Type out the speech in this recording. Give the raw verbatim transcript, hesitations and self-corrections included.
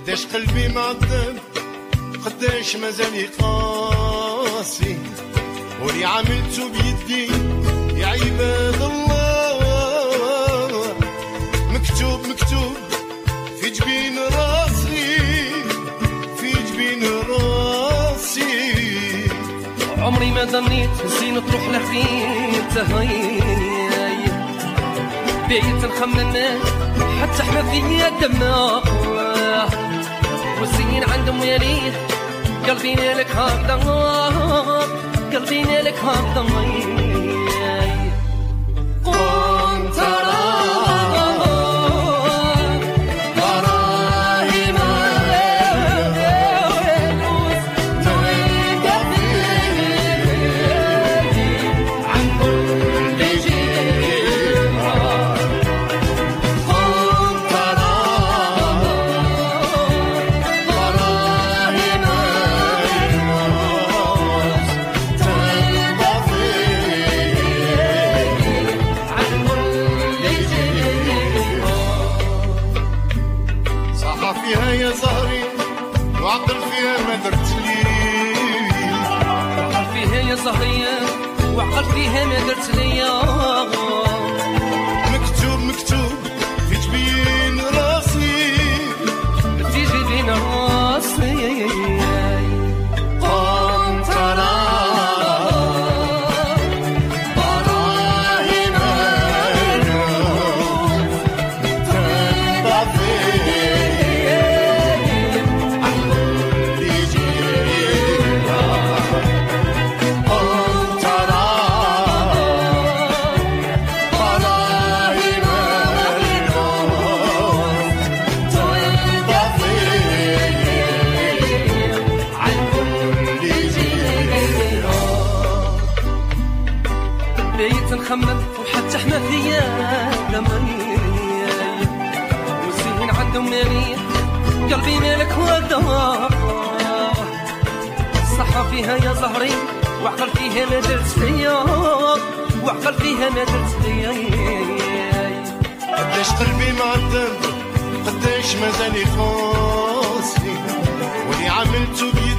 قداش قلبي معذب قداش مازال قاسي ولي عملته بيدي يا عباد الله مكتوب مكتوب في جبين راسي في جبين راسي عمري ما ظنيت زين تروح لحفيت هاي بيت نخمم حتى احنا فيا دماغ والزين عندهم يريح قلبي لك هكذا قلبي لك هكذا كنت فيها يا زهري وعقل فيها ما درت لي وعقل فيها يا زهري وعقل فيها ما درت لي مكتوب مكتوب في جبين راسي في جبين راسي نخمم وحتى احنا فيا لمني والزين عندهم مريح قلبي مالك ودار الصحة فيها يا زهري وعقل فيها ما درت فيا وعقل فيها ما درت فيا قداش قلبي معذب قداش مازال قاسي ولي عملته بي